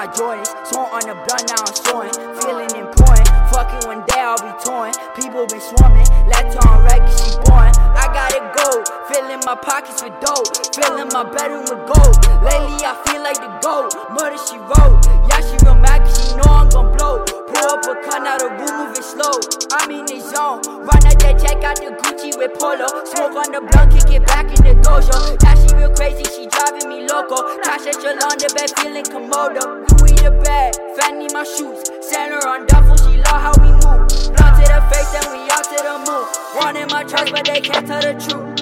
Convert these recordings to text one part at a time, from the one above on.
my Jordans, sworn on the blunt, now I'm soaring, feeling important. Fucking one day I'll be torn. People been swarming, let's on record, she born. I gotta go, filling my pockets with dope, filling my bedroom with gold. Lately I feel like the GOAT, murder she wrote. Yeah, she real mad cause she know I'm gon' blow. Pull up a cut out the room, moving slow. I'm in the zone, run out there, check out the Gucci with Polo. Smoke on the blunt, kick it back in the dojo. Yeah, she real crazy, she driving me loco. Cash at your on the bed, feeling Komodo. Louis the bag, Fanny my shoes. Send her on duffel, she love how we move. Blunt to the face and we out to the moon. One in my trust, but they can't tell the truth.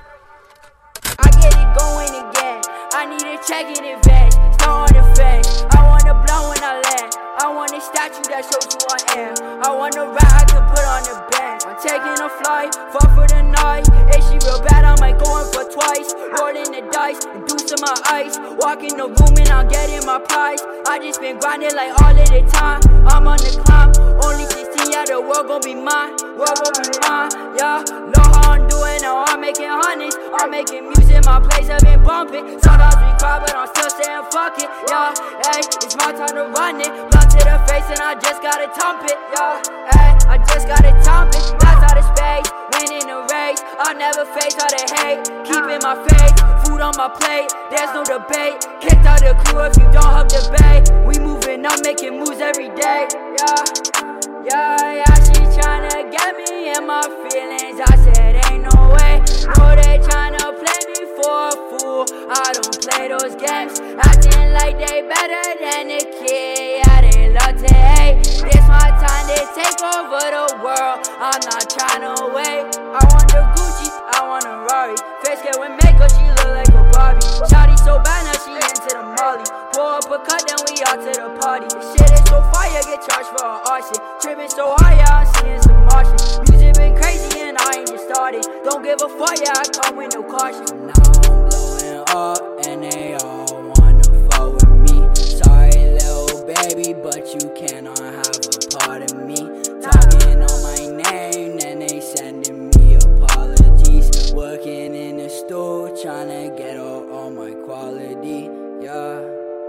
I get it going again, I need a check in advance. Start on the fence, I wanna blow when I land. I want a statue that shows who I am. I want a ride I can put on the bench. I'm taking a flight, far for the night. If she real bad, I might go in for twice. Rolling the dice, reducing my ice. Walk in the room and I'm getting my prize. I just been grinding like all of the time. I'm on the climb, only 16, yeah, the world gon' be mine. World gon' be mine, yeah. Know how I'm doing, now I'm making hundreds. I'm making music, my place have been bumping. Sometimes we cry, but I'm still saying fuck it, yeah. Hey, it's my time to run it. Blunt to the face and I just gotta thump it, yeah. Hey, I just gotta thump it. That's out of space, winning the race. I'll never face all the hate. Keeping my faith, food on my plate. There's no debate. Kicked out the crew if you don't help the bay. We moving up, making moves every day, yeah. Yeah, she tryna get me in my feelings. I said ain't no way. No, they tryna play me for a fool. I don't play those games, acting like they better than a kid. Yeah, they love to hate. This my time to take over the world. I'm not tryna wait. I want the Gucci, I want a Rari. Face get with makeup, she look like a Barbie. Shawty so bad now she into the Molly. Pour up a cut, then we out to the party. The shit is so fire, get charged for an arson. Tripping so high, yeah, I'm seeing some Martian. Music been crazy and I ain't just started. Don't give a fuck, yeah, I come with no caution. Now I'm blowing up and they all wanna fuck with me. Sorry, little baby, but you cannot have a part of me. Talking on my name, then they sending me apologies. Working in the store, tryna get all my quality, yeah.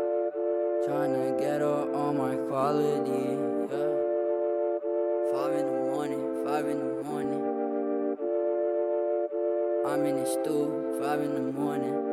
Tryna get all my quality, yeah. 5 in the morning, 5 in the morning. I'm in the stool, 5 in the morning.